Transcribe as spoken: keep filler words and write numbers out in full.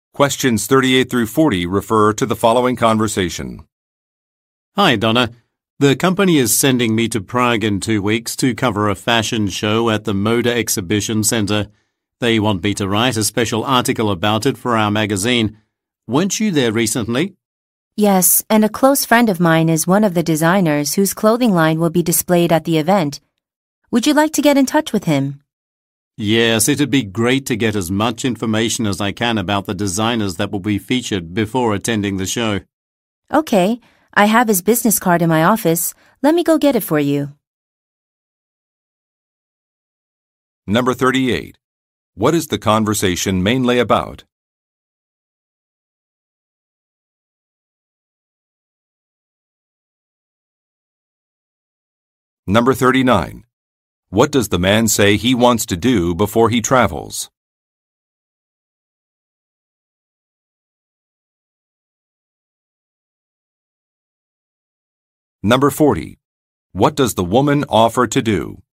Questions thirty-eight through forty refer to the following conversation. Hi, Donna. The company is sending me to Prague in two weeks to cover a fashion show at the Moda Exhibition Center. They want me to write a special article about it for our magazine. Weren't you there recently? Yes, and a close friend of mine is one of the designers whose clothing line will be displayed at the event. Would you like to get in touch with him? Yes, it'd be great to get as much information as I can about the designers that will be featured before attending the show. Okay, I have his business card in my office. Let me go get it for you. Number thirty-eight. What is the conversation mainly about? Number thirty-nine. What does the man say he wants to do before he travels? Number forty. What does the woman offer to do?